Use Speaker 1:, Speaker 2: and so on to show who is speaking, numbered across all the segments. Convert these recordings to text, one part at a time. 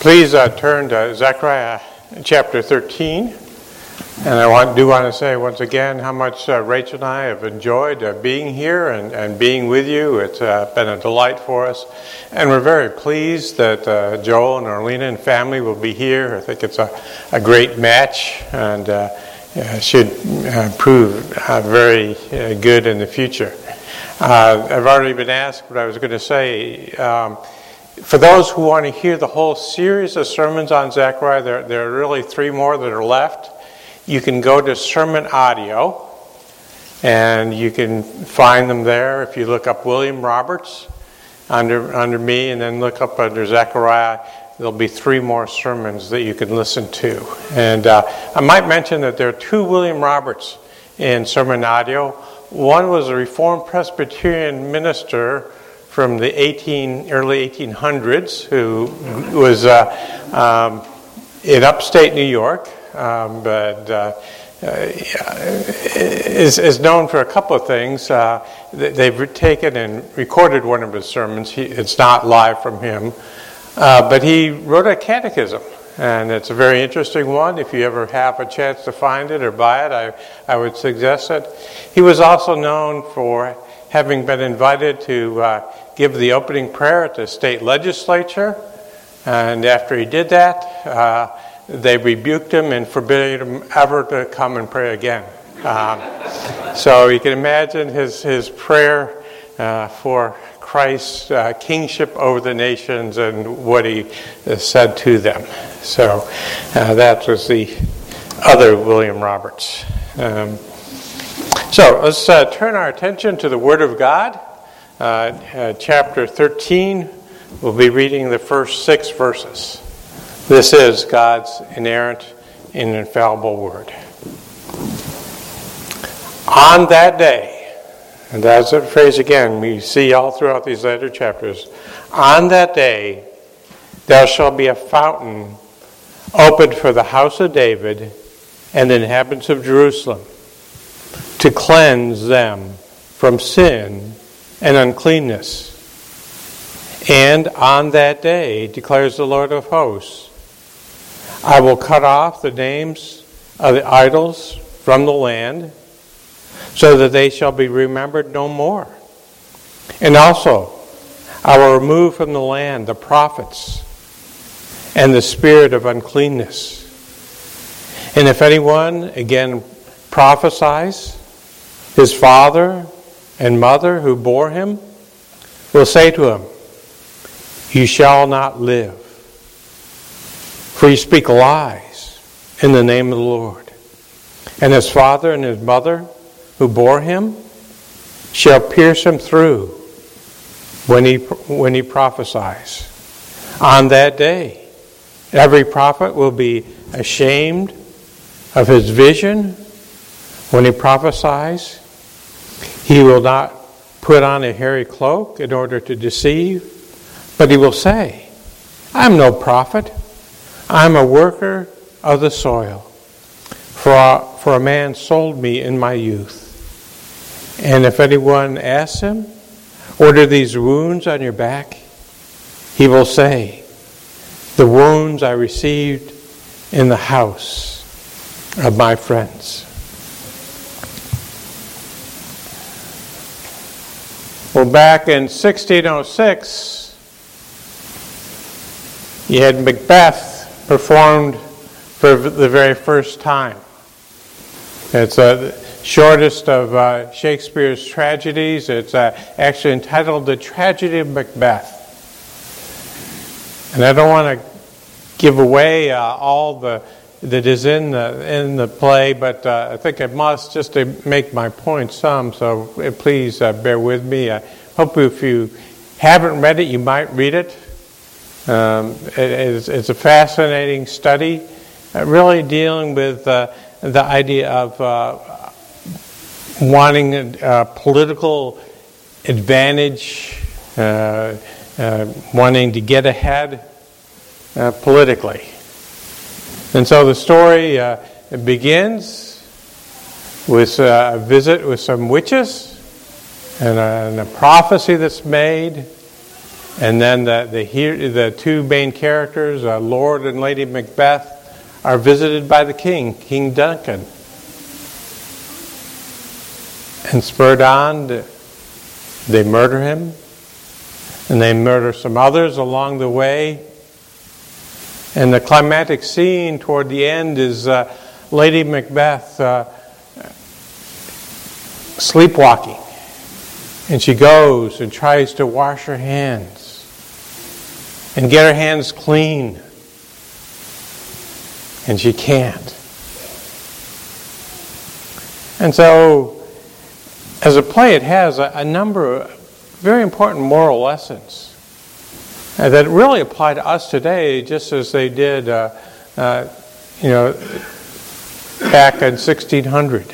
Speaker 1: Please turn to Zechariah chapter 13. And I do want to say once again how much Rachel and I have enjoyed being here and being with you. It's been a delight for us. And we're very pleased that Joel and Arlena and family will be here. I think it's a great match and should prove very good in the future. I've already been asked what I was going to say. For those who want to hear the whole series of sermons on Zechariah, there are really 3 more that are left. You can go to Sermon Audio, and you can find them there. If you look up William Roberts under me, and then look up under Zechariah, there'll be 3 more sermons that you can listen to. And I might mention that there are 2 William Roberts in Sermon Audio. One was a Reformed Presbyterian minister from the early 1800s, who was in upstate New York, but is known for a couple of things. They've taken and recorded one of his sermons. It's not live from him, but he wrote a catechism, and it's a very interesting one. If you ever have a chance to find it or buy it, I would suggest it. He was also known for having been invited to give the opening prayer at the state legislature, and after he did that, they rebuked him and forbade him ever to come and pray again. So you can imagine his prayer for Christ's kingship over the nations and what he said to them. So that was the other William Roberts. So let's turn our attention to the Word of God. Chapter 13, we'll be reading the first 6 verses. This is God's inerrant and infallible Word. On that day, and that's the phrase again we see all throughout these later chapters, on that day there shall be a fountain opened for the house of David and the inhabitants of Jerusalem, to cleanse them from sin and uncleanness. And on that day, declares the Lord of hosts, I will cut off the names of the idols from the land, so that they shall be remembered no more. And also, I will remove from the land the prophets and the spirit of uncleanness. And if anyone again prophesies, his father and mother who bore him will say to him, you shall not live, for you speak lies in the name of the Lord. And his father and his mother who bore him shall pierce him through when he prophesies. On that day, every prophet will be ashamed of his vision when he prophesies. He will not put on a hairy cloak in order to deceive, but he will say, I am no prophet. I am a worker of the soil. For a man sold me in my youth. And if anyone asks him, what are these wounds on your back? He will say, the wounds I received in the house of my friends. Well, back in 1606, you had Macbeth performed for the very first time. It's the shortest of Shakespeare's tragedies. It's actually entitled The Tragedy of Macbeth. And I don't want to give away all that is in the play, but I think I must, just to make my point some, so please bear with me. I hope if you haven't read it, you might read it. It's a fascinating study, really dealing with the idea of wanting political advantage, wanting to get ahead politically. And so the story begins with a visit with some witches and a prophecy that's made. And then the two main characters, Lord and Lady Macbeth, are visited by the king, King Duncan. And spurred on, they murder him, and they murder some others along the way. And the climactic scene toward the end is Lady Macbeth sleepwalking. And she goes and tries to wash her hands and get her hands clean. And she can't. And so, as a play, it has a number of very important moral lessons that really apply to us today, just as they did, back in 1600.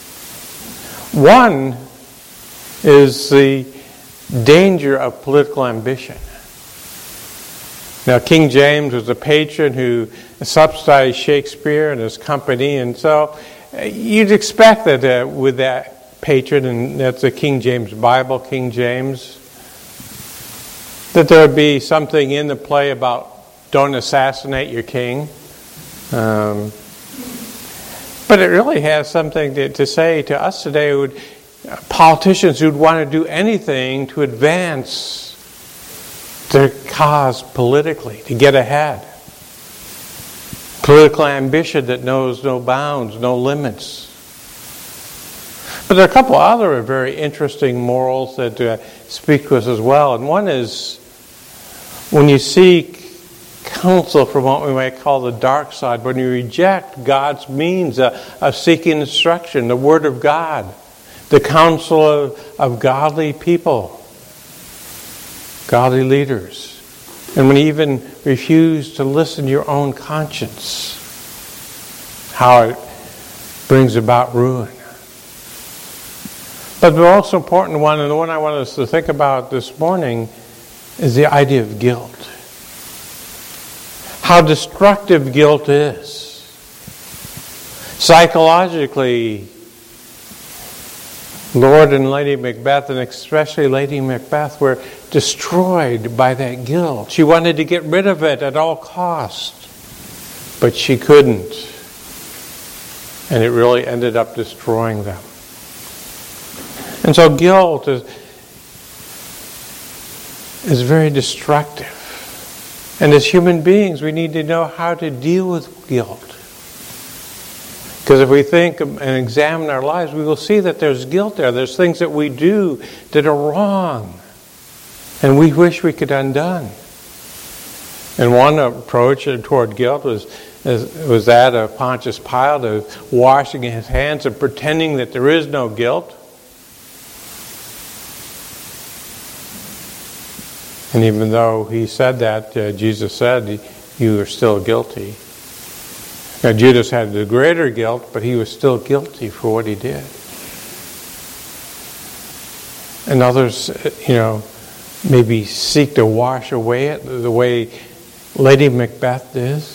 Speaker 1: One is the danger of political ambition. Now, King James was a patron who subsidized Shakespeare and his company, and so you'd expect that with that patron, and that's the King James Bible, King James, that there would be something in the play about don't assassinate your king. But it really has something to say to us today. Politicians who'd want to do anything to advance their cause politically, to get ahead. Political ambition that knows no bounds, no limits. But there are a couple other very interesting morals that speak to us as well. And one is when you seek counsel from what we might call the dark side, when you reject God's means of seeking instruction, the Word of God, the counsel of godly people, godly leaders. And when you even refuse to listen to your own conscience, how it brings about ruin. But the most important one, and the one I want us to think about this morning, is the idea of guilt. How destructive guilt is. Psychologically, Lord and Lady Macbeth, and especially Lady Macbeth, were destroyed by that guilt. She wanted to get rid of it at all costs, but she couldn't. And it really ended up destroying them. And so guilt is very destructive. And as human beings, we need to know how to deal with guilt. Because if we think and examine our lives, we will see that there's guilt there. There's things that we do that are wrong, and we wish we could undone. And one approach toward guilt was that of Pontius Pilate, of washing his hands and pretending that there is no guilt. And even though he said that, Jesus said, "You are still guilty." Now, Judas had the greater guilt, but he was still guilty for what he did. And others, maybe seek to wash away it the way Lady Macbeth did.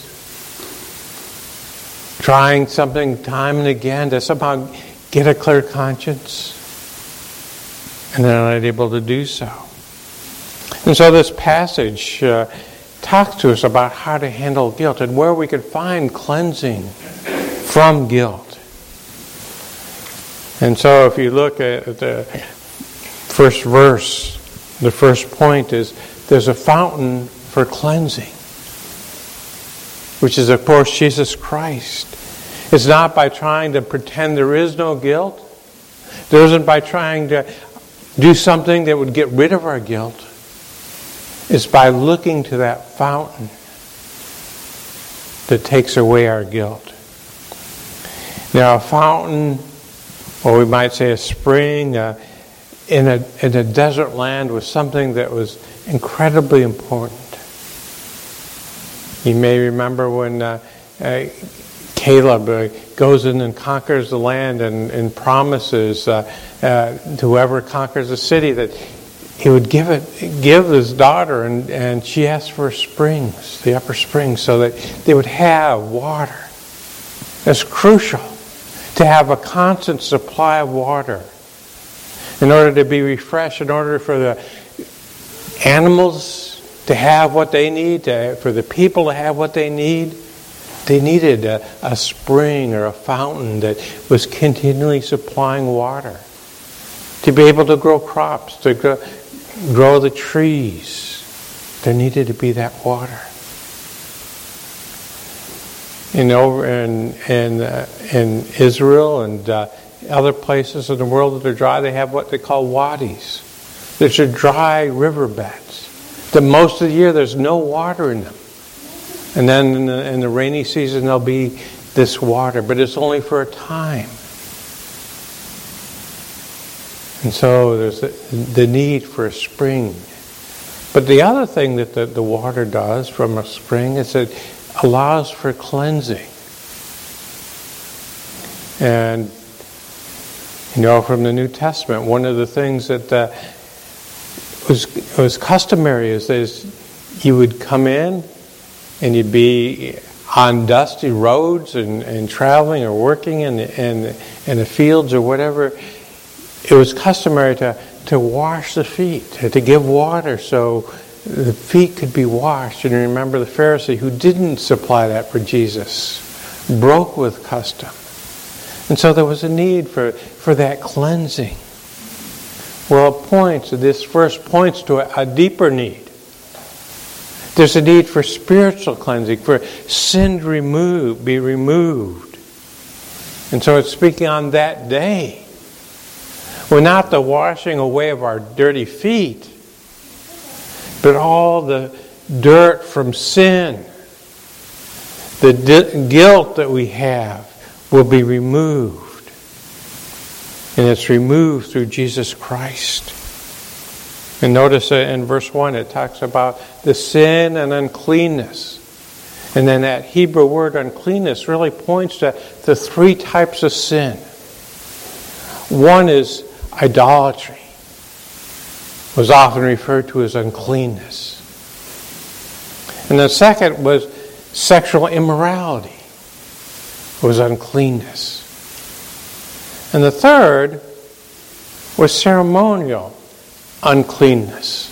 Speaker 1: Trying something time and again to somehow get a clear conscience. And they're not able to do so. And so this passage talks to us about how to handle guilt and where we could find cleansing from guilt. And so if you look at the first verse, the first point is there's a fountain for cleansing, which is, of course, Jesus Christ. It's not by trying to pretend there is no guilt. There isn't by trying to do something that would get rid of our guilt. It's by looking to that fountain that takes away our guilt. Now, a fountain, or we might say a spring, in a desert land was something that was incredibly important. You may remember when Caleb goes in and conquers the land and promises to whoever conquers the city that he would give his daughter, and she asked for springs, the upper springs, so that they would have water. It's crucial to have a constant supply of water in order to be refreshed, in order for the animals to have what they need, for the people to have what they need. They needed a spring or a fountain that was continually supplying water to be able to grow crops, to grow the trees. There needed to be that water. Over in Israel and other places in the world that are dry, they have what they call wadis. There's a dry riverbeds. That most of the year there's no water in them. And then in the rainy season there'll be this water, but it's only for a time. And so there's the need for a spring. But the other thing that the water does from a spring is it allows for cleansing. And, from the New Testament, one of the things that was customary is you would come in and you'd be on dusty roads and traveling or working in the fields or whatever. It was customary to wash the feet, to give water so the feet could be washed. And remember the Pharisee who didn't supply that for Jesus broke with custom. And so there was a need for that cleansing. Well, this verse points to a deeper need. There's a need for spiritual cleansing, for sin to be removed. And so it's speaking on that day. Well, not the washing away of our dirty feet, but all the dirt from sin, the guilt that we have will be removed. And it's removed through Jesus Christ. And notice in verse 1 it talks about the sin and uncleanness. And then that Hebrew word uncleanness really points to the three types of sin. One is idolatry. Was often referred to as uncleanness. And the second was sexual immorality. Was uncleanness. And the third was ceremonial uncleanness.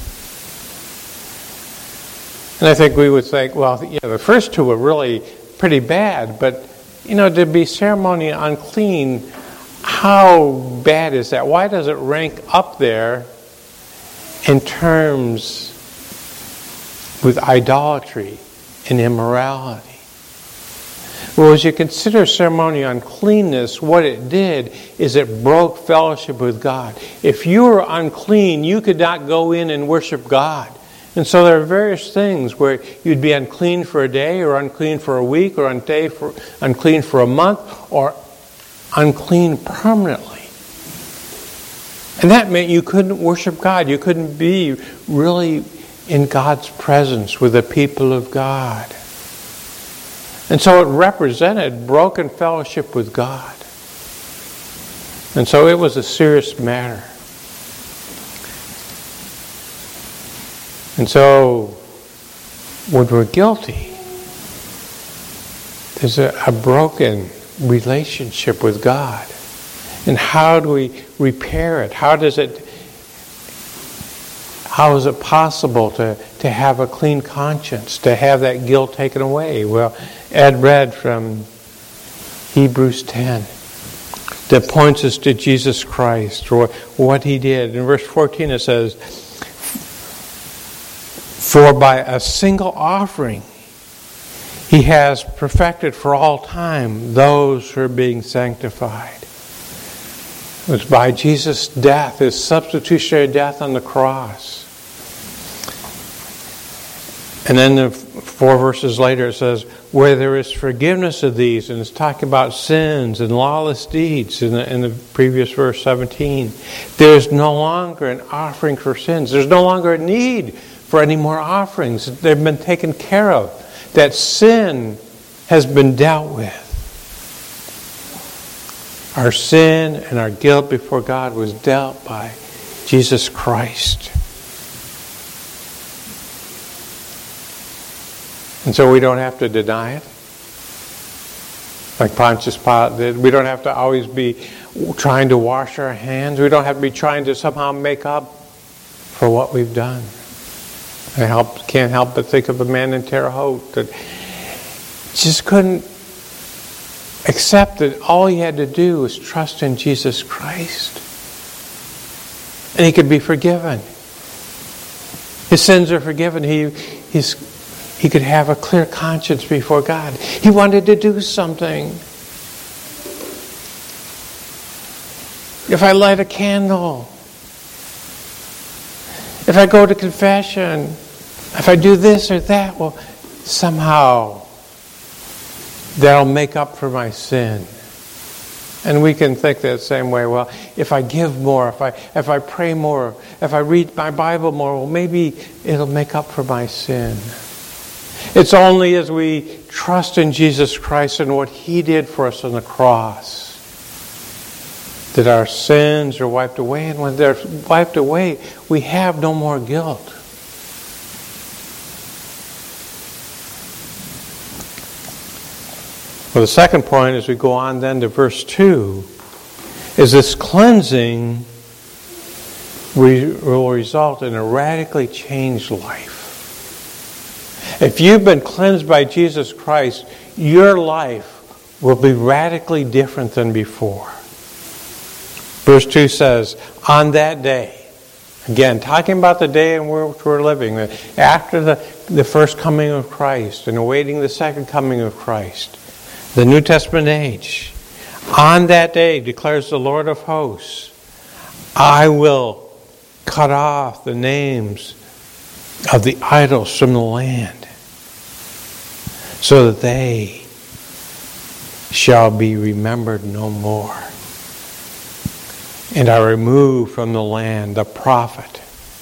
Speaker 1: And I think we would think, the first two were really pretty bad, but, to be ceremonially unclean, how bad is that? Why does it rank up there in terms with idolatry and immorality? Well, as you consider ceremonial uncleanness, what it did is it broke fellowship with God. If you were unclean, you could not go in and worship God. And so there are various things where you'd be unclean for a day, or unclean for a week, or unclean for a month, or unclean permanently. And that meant you couldn't worship God. You couldn't be really in God's presence with the people of God. And so it represented broken fellowship with God. And so it was a serious matter. And so when we're guilty, there's a broken relationship with God. And how do we repair it? How is it possible to have a clean conscience, to have that guilt taken away? Well, Ed read from Hebrews 10 that points us to Jesus Christ, or what He did. In verse 14 it says, "For by a single offering He has perfected for all time those who are being sanctified." It was by Jesus' death, His substitutionary death on the cross. And then the 4 verses later it says, "Where there is forgiveness of these," and it's talking about sins and lawless deeds in the previous verse 17. "There is no longer an offering for sins." There's no longer a need for any more offerings. They've been taken care of. That sin has been dealt with. Our sin and our guilt before God was dealt by Jesus Christ. And so we don't have to deny it, like Pontius Pilate did. We don't have to always be trying to wash our hands. We don't have to be trying to somehow make up for what we've done. Can't help but think of a man in Terre Haute that just couldn't accept that all he had to do was trust in Jesus Christ. And he could be forgiven. His sins are forgiven. He could have a clear conscience before God. He wanted to do something. If I light a candle, if I go to confession, if I do this or that, well, somehow that'll make up for my sin. And we can think that same way. Well, if I give more, if I pray more, if I read my Bible more, well, maybe it'll make up for my sin. It's only as we trust in Jesus Christ and what He did for us on the cross that our sins are wiped away. And when they're wiped away, we have no more guilt. Well, the second point, as we go on then to verse 2, is this cleansing will result in a radically changed life. If you've been cleansed by Jesus Christ, your life will be radically different than before. Verse 2 says, on that day, again, talking about the day in which we're living, after the first coming of Christ and awaiting the second coming of Christ, the New Testament age. On that day, declares the Lord of hosts, I will cut off the names of the idols from the land, so that they shall be remembered no more. And I remove from the land the prophet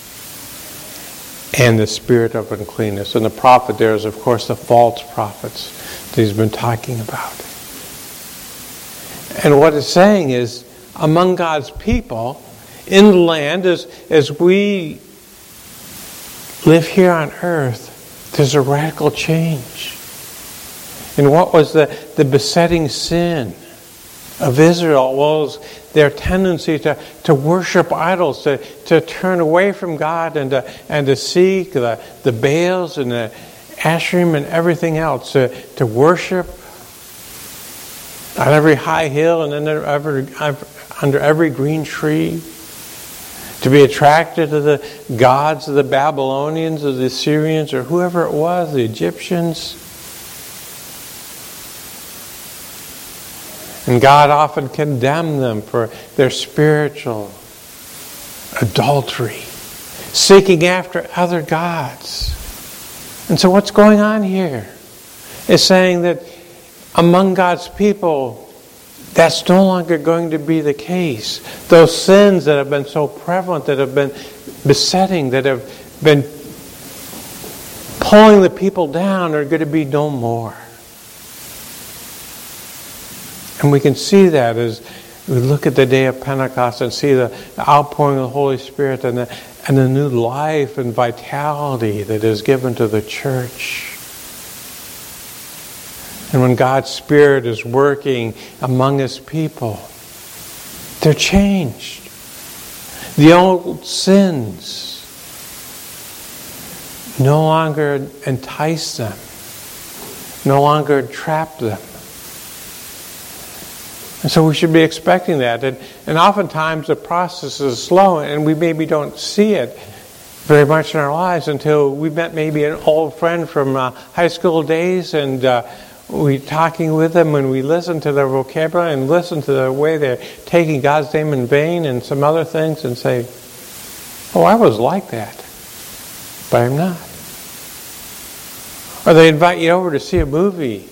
Speaker 1: and the spirit of uncleanness. And the prophet there is, of course, the false prophets that he's been talking about. And what it's saying is, among God's people in the land, as we live here on earth, there's a radical change. And what was the besetting sin of Israel? Was their tendency to worship idols, to turn away from God and to seek the Baals and the Asherim and everything else, to worship on every high hill and under every green tree, to be attracted to the gods of the Babylonians or the Assyrians or whoever it was, the Egyptians. And God often condemned them for their spiritual adultery, seeking after other gods. And so what's going on here is saying that among God's people, that's no longer going to be the case. Those sins that have been so prevalent, that have been besetting, that have been pulling the people down, are going to be no more. And we can see that as we look at the day of Pentecost and see the outpouring of the Holy Spirit and the new life and vitality that is given to the church. And when God's Spirit is working among His people, they're changed. The old sins no longer entice them, no longer trap them. And so we should be expecting that. And oftentimes the process is slow, and we maybe don't see it very much in our lives until we met maybe an old friend from high school days, and we talking with them, and we listen to their vocabulary and listen to the way they're taking God's name in vain and some other things, and say, oh, I was like that, but I'm not. Or they invite you over to see a movie,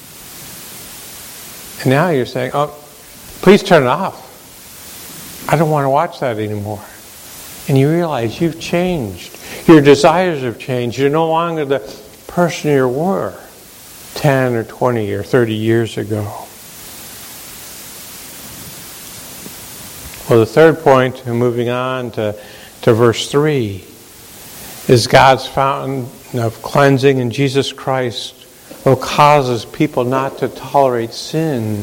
Speaker 1: and now you're saying, oh, please turn it off. I don't want to watch that anymore. And you realize you've changed. Your desires have changed. You're no longer the person you were 10 or 20 or 30 years ago. Well, the third point, moving on to verse 3, is God's fountain of cleansing in Jesus Christ will causes people not to tolerate sin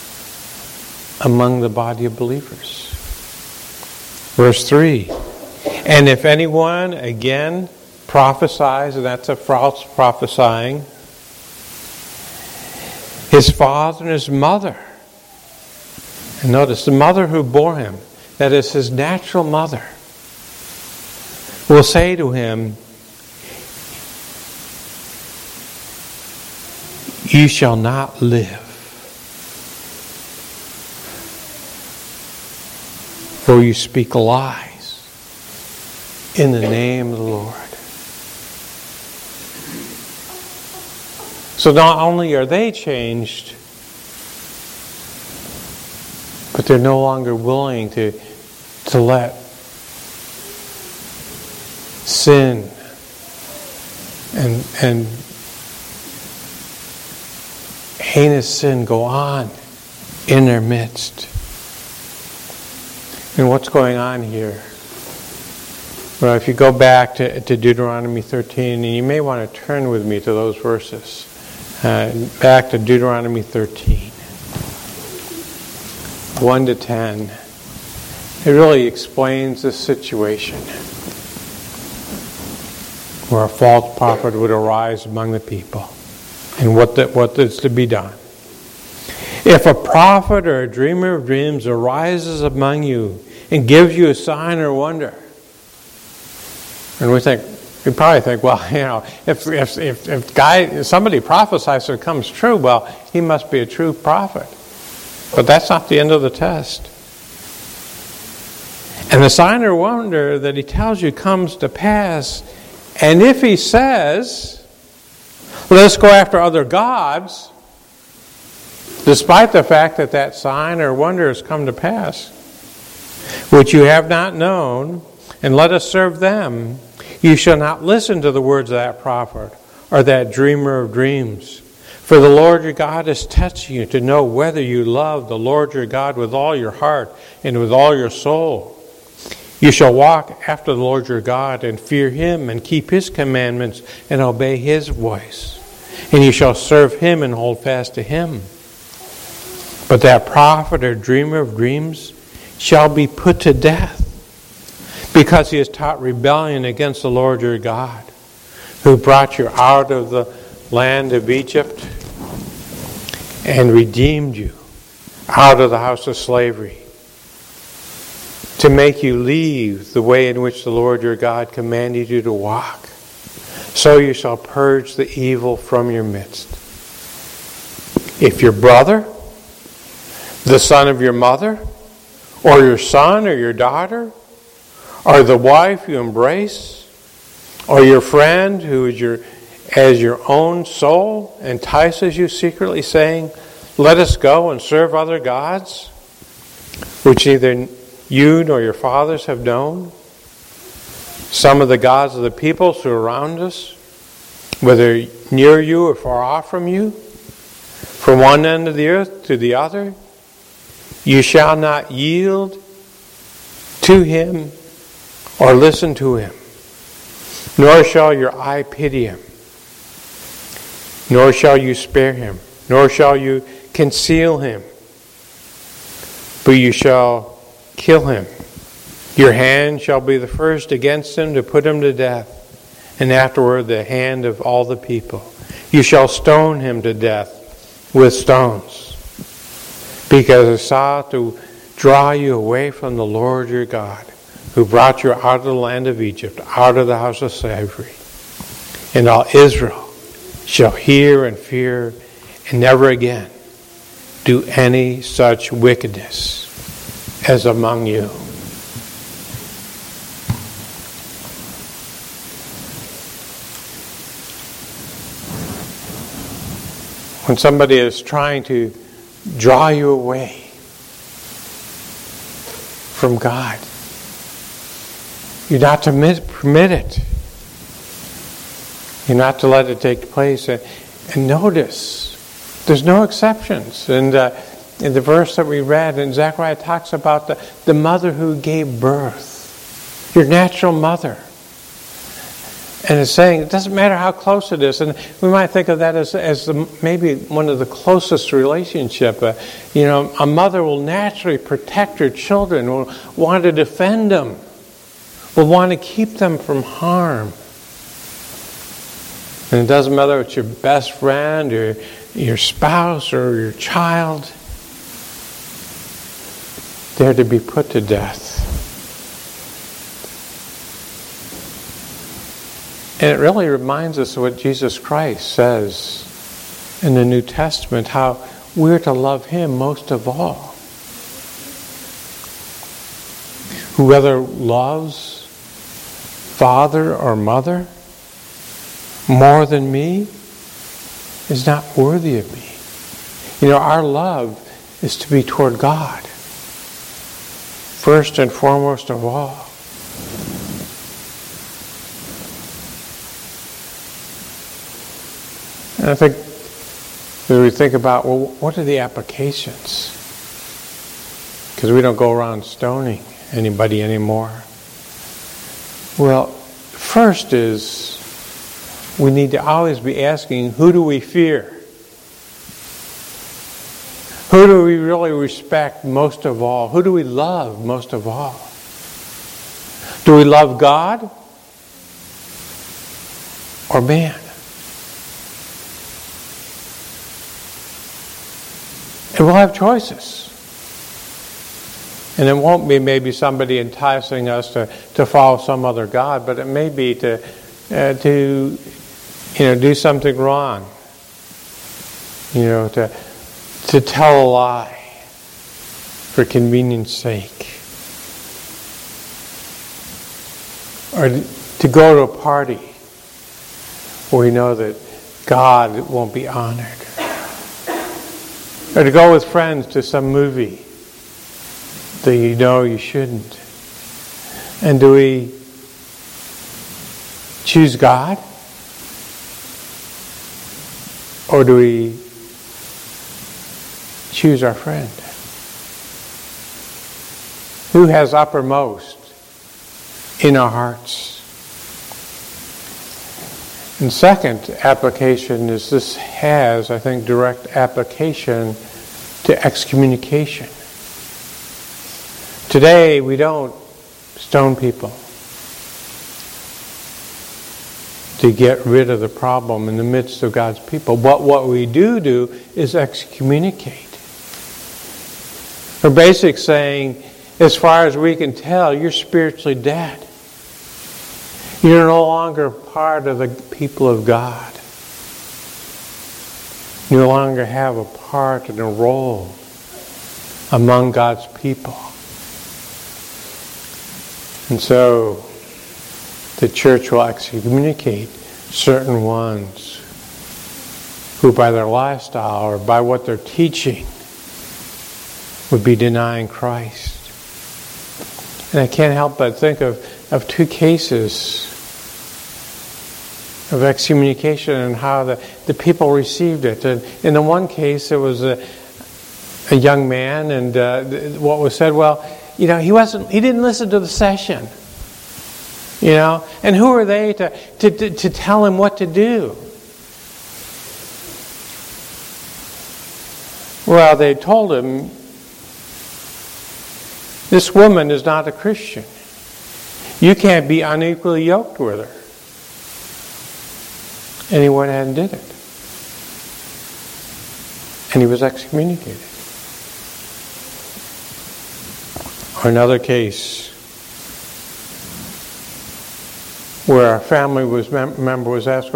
Speaker 1: among the body of believers. Verse 3, And if anyone, again, prophesies, and that's a false prophesying, his father and his mother, and notice the mother who bore him, that is his natural mother, will say to him, "You shall not live, for you speak lies in the name of the Lord." So not only are they changed, but they're no longer willing to let sin and heinous sin go on in their midst. And what's going on here? Well, if you go back to Deuteronomy 13, and you may want to turn with me to those verses. Back to Deuteronomy 13. 1 to 10. It really explains this situation where a false prophet would arise among the people and what is to be done. If a prophet or a dreamer of dreams arises among you and gives you a sign or wonder, and we probably think, well, if somebody prophesies and it comes true, well, he must be a true prophet. But that's not the end of the test. And the sign or wonder that he tells you comes to pass, and if he says, "Let's go after other gods," despite the fact that that sign or wonder has come to pass, which you have not known, and let us serve them, you shall not listen to the words of that prophet or that dreamer of dreams. For the Lord your God is testing you to know whether you love the Lord your God with all your heart and with all your soul. You shall walk after the Lord your God and fear him and keep his commandments and obey his voice. And you shall serve him and hold fast to him. But that prophet or dreamer of dreams shall be put to death, because he has taught rebellion against the Lord your God, who brought you out of the land of Egypt and redeemed you out of the house of slavery, to make you leave the way in which the Lord your God commanded you to walk. So you shall purge the evil from your midst. If your brother, the son of your mother, or your son or your daughter, or the wife you embrace, or your friend who is as your own soul entices you secretly, saying, "Let us go and serve other gods," which neither you nor your fathers have known, some of the gods of the peoples who are around us, whether near you or far off from you, from one end of the earth to the other, you shall not yield to him or listen to him, nor shall your eye pity him, nor shall you spare him, nor shall you conceal him, but you shall kill him. Your hand shall be the first against him to put him to death, and afterward the hand of all the people. You shall stone him to death with stones, because he sought to draw you away from the Lord your God, who brought you out of the land of Egypt, out of the house of slavery. And all Israel shall hear and fear, and never again do any such wickedness as among you. When somebody is trying to draw you away from God, you're not to permit it. You're not to let it take place. And notice, there's no exceptions. And in the verse that we read, and Zechariah talks about the mother who gave birth, your natural mother. And it's saying it doesn't matter how close it is. And we might think of that as maybe one of the closest relationship. A mother will naturally protect her children, will want to defend them, will want to keep them from harm. And it doesn't matter if it's your best friend or your spouse or your child. They're to be put to death. And it really reminds us of what Jesus Christ says in the New Testament, how we're to love Him most of all. Whoever loves father or mother more than me is not worthy of me. You know, our love is to be toward God, first and foremost of all. And I think as we think about, well, what are the applications? Because we don't go around stoning anybody anymore. Well, first is we need to always be asking, who do we fear? Who do we really respect most of all? Who do we love most of all? Do we love God or man? And we'll have choices. And it won't be maybe somebody enticing us to follow some other God, but it may be to do something wrong. To tell a lie for convenience sake. Or to go to a party where we know that God won't be honored. Or to go with friends to some movie that you know you shouldn't. And do we choose God? Or do we choose our friend? Who has uppermost in our hearts? And second application is this has, I think, direct application to excommunication. Today, we don't stone people to get rid of the problem in the midst of God's people. But what we do is excommunicate. We're basically saying, as far as we can tell, you're spiritually dead. You're no longer part of the people of God. You no longer have a part and a role among God's people. And so the church will excommunicate certain ones who by their lifestyle or by what they're teaching would be denying Christ. And I can't help but think of two cases of excommunication and how the people received it. And in the one case, it was a young man, and what was said, well, he didn't listen to the session. And who are they to tell him what to do? Well, they told him, this woman is not a Christian. You can't be unequally yoked with her. And he went ahead and did it. And he was excommunicated. Or another case where a family member was asked,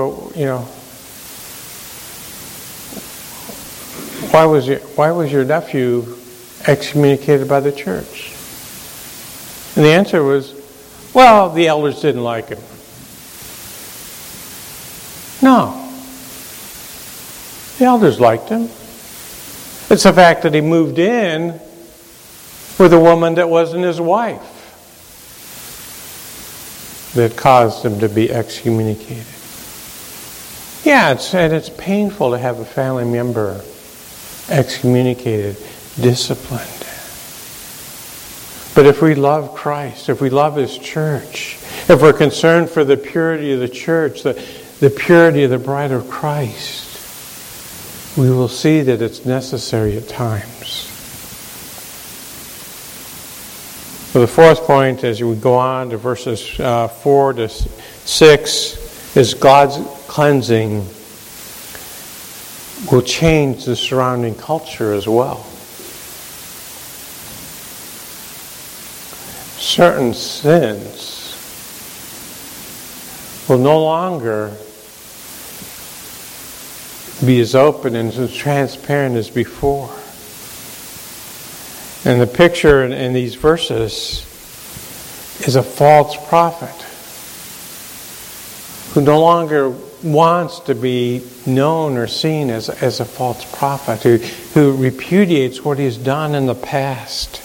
Speaker 1: why was your nephew excommunicated by the church? And the answer was, well, the elders didn't like him. No. The elders liked him. It's the fact that he moved in with a woman that wasn't his wife that caused him to be excommunicated. Yeah, it's painful to have a family member excommunicated, disciplined. But if we love Christ, if we love His church, if we're concerned for the purity of the church, the purity of the bride of Christ, we will see that it's necessary at times. Well, the fourth point, as we go on to verses 4 to 6, is God's cleansing will change the surrounding culture as well. Certain sins will no longer be as open and as transparent as before. And the picture in these verses is a false prophet who no longer wants to be known or seen as a false prophet, who repudiates what he's done in the past.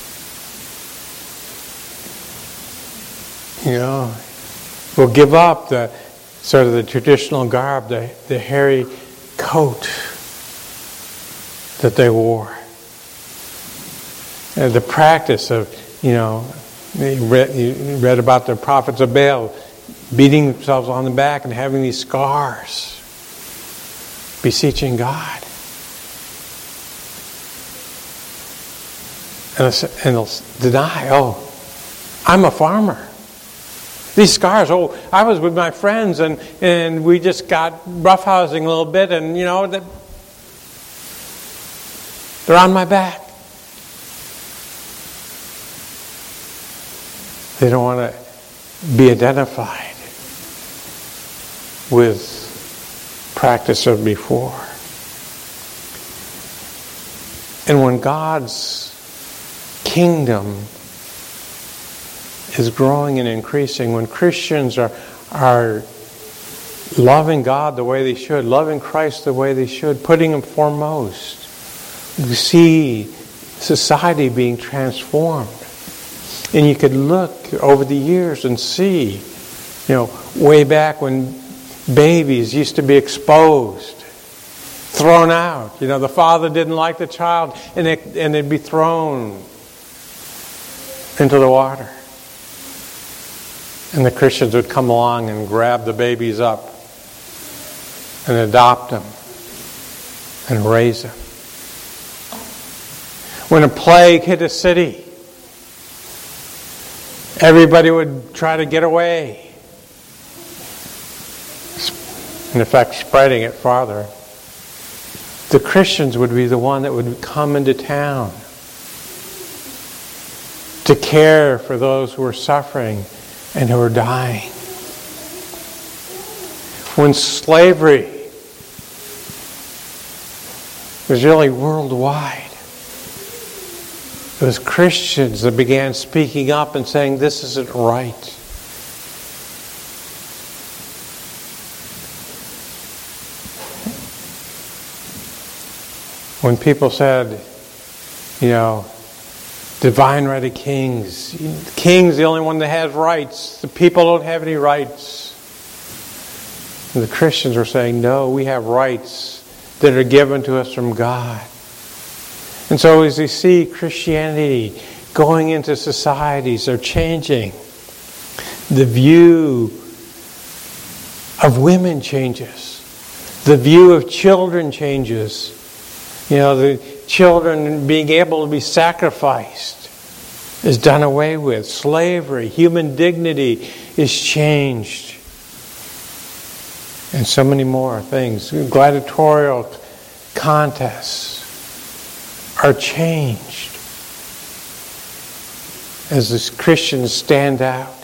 Speaker 1: Will give up the sort of the traditional garb, the hairy coat that they wore. The practice of, you read about the prophets of Baal beating themselves on the back and having these scars, beseeching God. And they'll deny, I'm a farmer. These scars, I was with my friends and we just got roughhousing a little bit and, they're on my back. They don't want to be identified with practice of before. And when God's kingdom is growing and increasing, when Christians are loving God the way they should, loving Christ the way they should, putting Him foremost, you see society being transformed. And you could look over the years and see, way back when babies used to be exposed, thrown out. The father didn't like the child, and they'd be thrown into the water. And the Christians would come along and grab the babies up and adopt them and raise them. When a plague hit a city, everybody would try to get away. In effect, spreading it farther. The Christians would be the one that would come into town to care for those who were suffering and who were dying. When slavery was really worldwide, it was Christians that began speaking up and saying, this isn't right. When people said, divine right of kings. The king's the only one that has rights. The people don't have any rights. And the Christians were saying, no, we have rights that are given to us from God. And so as we see Christianity going into societies, they're changing. The view of women changes. The view of children changes. The children being able to be sacrificed is done away with. Slavery, human dignity is changed. And so many more things. Gladiatorial contests are changed as the Christians stand out.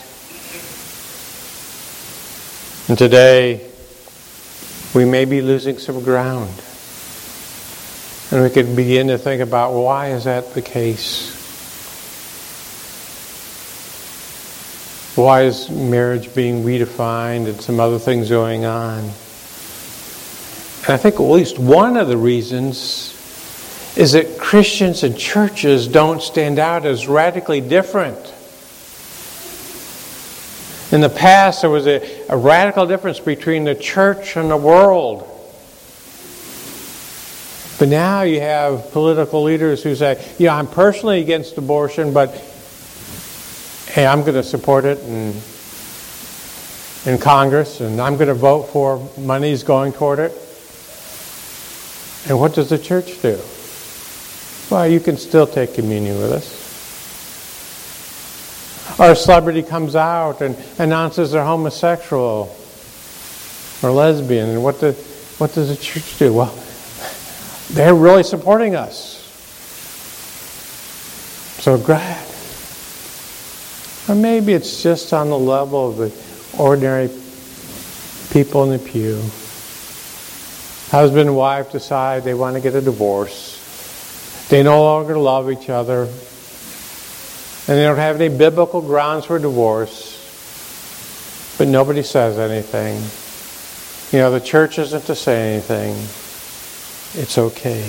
Speaker 1: And today, we may be losing some ground. And we could begin to think about, why is that the case? Why is marriage being redefined and some other things going on? And I think at least one of the reasons is that Christians and churches don't stand out as radically different. In the past, there was a radical difference between the church and the world. But now you have political leaders who say, I'm personally against abortion, but hey, I'm going to support it in Congress, and I'm going to vote for monies going toward it. And what does the church do? Well, you can still take communion with us. Or a celebrity comes out and announces they're homosexual or lesbian. And what does the church do? Well, they're really supporting us. So glad. Or maybe it's just on the level of the ordinary people in the pew. Husband and wife decide they want to get a divorce. They no longer love each other. And they don't have any biblical grounds for divorce. But nobody says anything. You know, the church isn't to say anything. It's okay.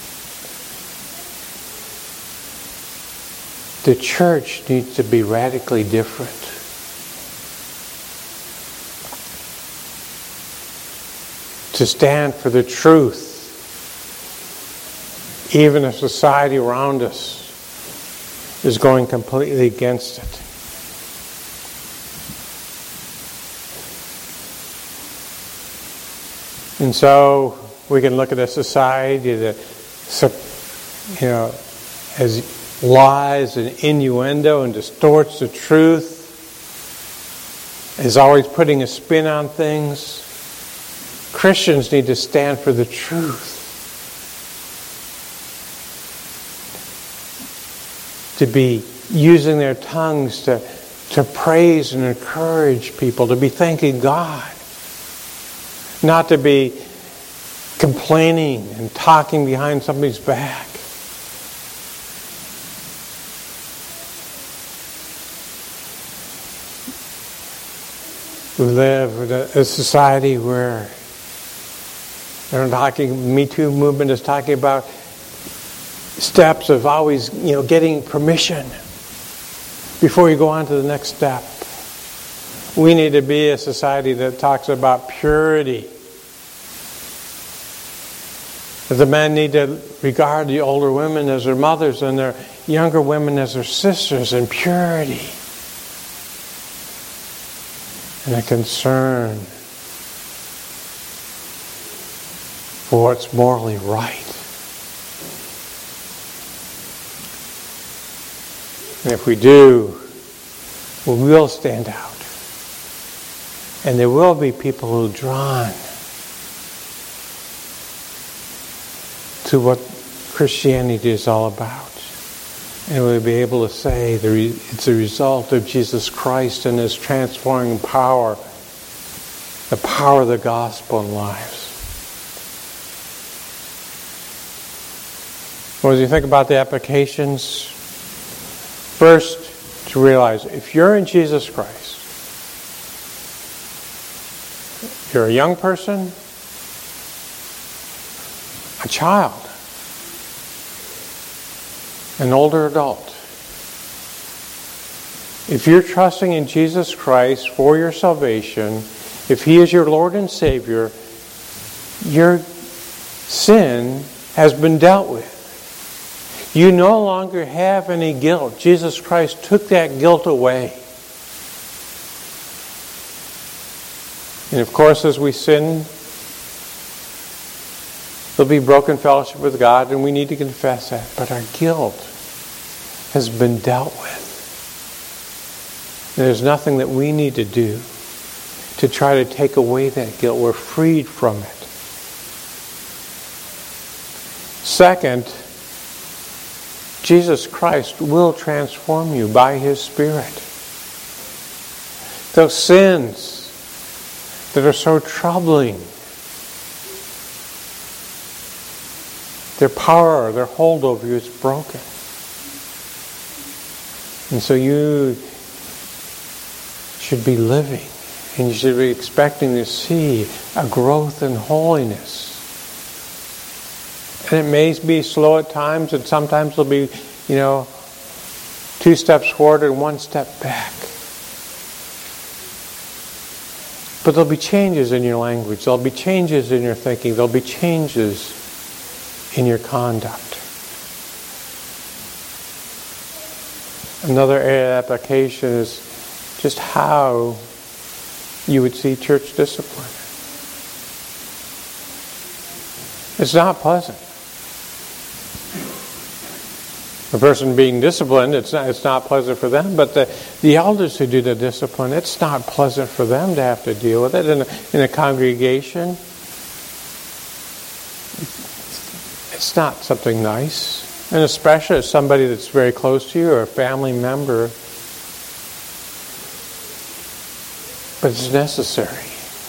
Speaker 1: The church needs to be radically different. To stand for the truth, even if society around us is going completely against it. And so we can look at a society that, has lies and innuendo and distorts the truth, is always putting a spin on things. Christians need to stand for the truth. To be using their tongues to praise and encourage people, to be thanking God. Not to be complaining and talking behind somebody's back. We live in a society where Me Too movement is talking about steps of always, getting permission before you go on to the next step. We need to be a society that talks about purity. The men need to regard the older women as their mothers and their younger women as their sisters in purity. And a concern for what's morally right. And if we do, we will stand out. And there will be people who are drawn to what Christianity is all about. And we'll be able to say it's a result of Jesus Christ and His transforming power, the power of the gospel in lives. Well, as you think about the applications, first, to realize if you're in Jesus Christ, you're a young person, a child, an older adult. If you're trusting in Jesus Christ for your salvation, if He is your Lord and Savior, your sin has been dealt with. You no longer have any guilt. Jesus Christ took that guilt away. And of course, as we sin, there'll be broken fellowship with God, and we need to confess that. But our guilt has been dealt with. And there's nothing that we need to do to try to take away that guilt. We're freed from it. Second, Jesus Christ will transform you by His Spirit. Those sins that are so troubling, their power, their hold over you is broken. And so you should be living, and you should be expecting to see a growth in holiness. And it may be slow at times, and sometimes it'll be, 2 steps forward and 1 step back. But there'll be changes in your language. There'll be changes in your thinking. There'll be changes in your conduct. Another area of application is just how you would see church discipline. It's not pleasant. The person being disciplined, it's not pleasant for them, but the elders who do the discipline, it's not pleasant for them to have to deal with it in a congregation. It's not something nice, and especially as somebody that's very close to you or a family member. But it's necessary.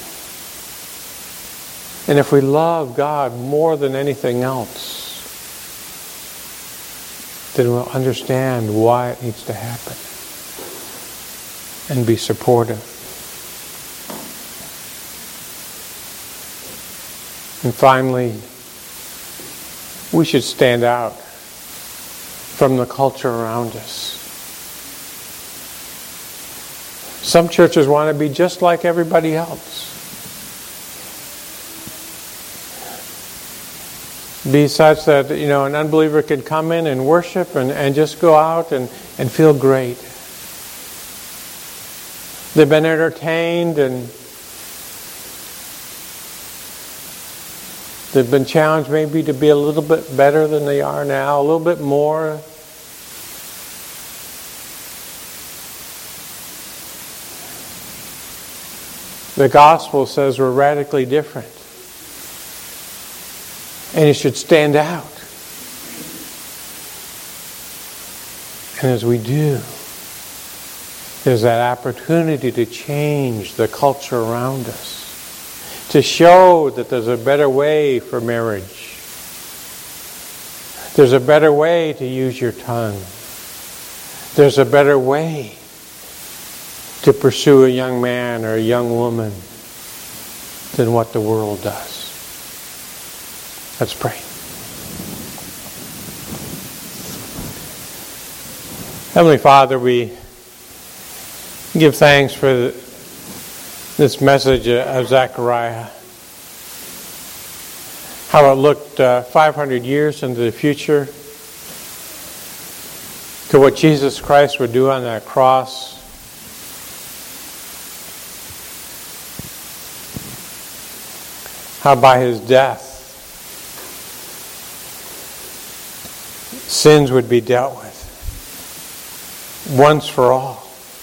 Speaker 1: And if we love God more than anything else, then we'll understand why it needs to happen and be supportive. And finally, we should stand out from the culture around us. Some churches want to be just like everybody else. Be such that, an unbeliever can come in and worship and just go out and feel great. They've been entertained and they've been challenged maybe to be a little bit better than they are now, a little bit more. The gospel says we're radically different. And it should stand out. And as we do, there's that opportunity to change the culture around us. To show that there's a better way for marriage. There's a better way to use your tongue. There's a better way to pursue a young man or a young woman than what the world does. Let's pray. Heavenly Father, we give thanks for this message of Zechariah. How it looked 500 years into the future to what Jesus Christ would do on that cross. How by His death, sins would be dealt with once for all,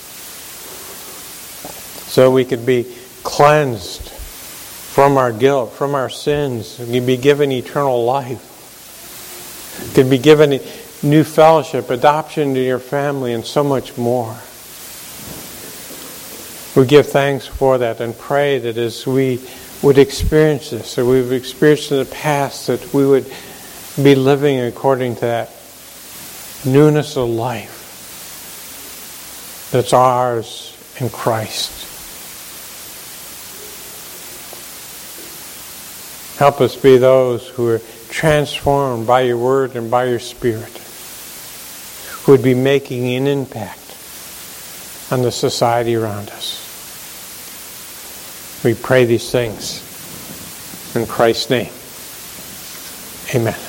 Speaker 1: so we could be cleansed from our guilt, from our sins, and be given eternal life, could be given new fellowship, adoption to your family, and so much more. We give thanks for that and pray that as we would experience this, that we've experienced in the past, that we would be living according to that newness of life that's ours in Christ. Help us be those who are transformed by your word and by your Spirit, who would be making an impact on the society around us. We pray these things in Christ's name. Amen.